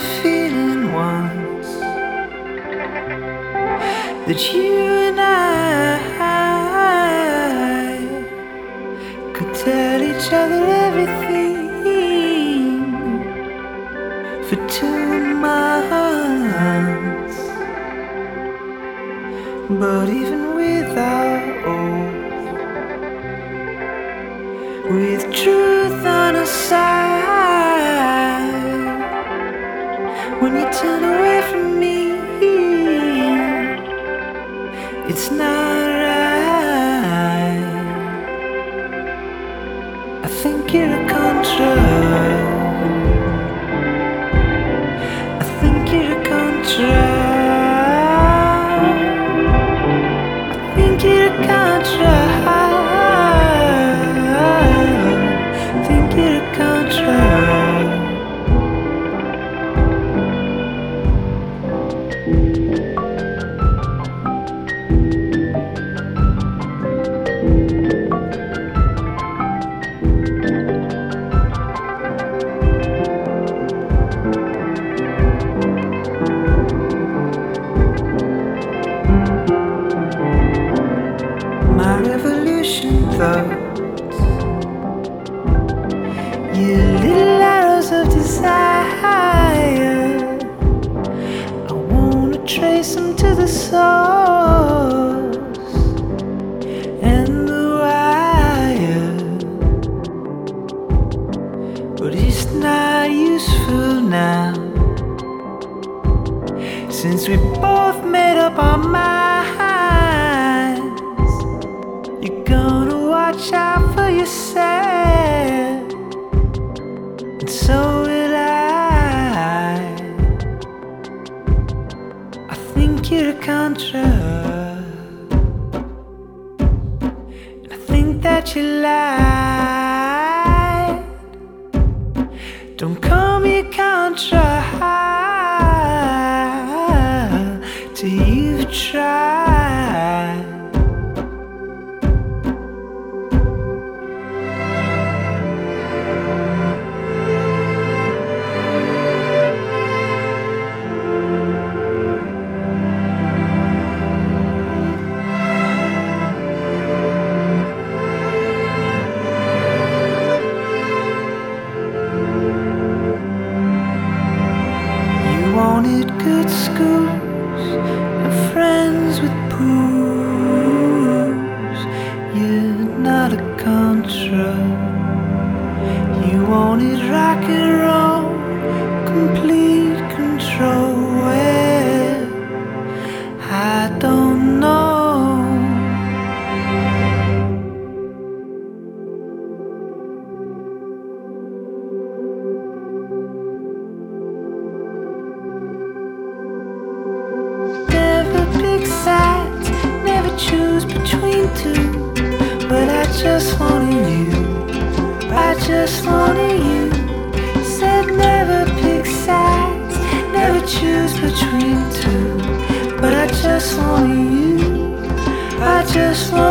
feeling once that you and I could tell each other everything for 2 months. But even without oath, with truth on our side, when you turn away from me, it's not right. I think you're a contra. I think you're a contra. I think you're a contra. I think you're a contra. My revolution thoughts, you little arrows of desire, I wanna trace them to the source and the wire, but it's not useful now, since we both made up our minds. You're gonna watch out for yourself, and so will I. I think you're a contra, and I think that you lied. Don't call me a contra till you've tried. You wanted good schools and friends with pools. You're not a contra. You wanted rock and roll, complete control. Well, I don't know. Never pick sides, never choose between two. But I just wanted you, I just wanted you. Said never pick sides, never choose between two. But I just wanted you, I just wanted you.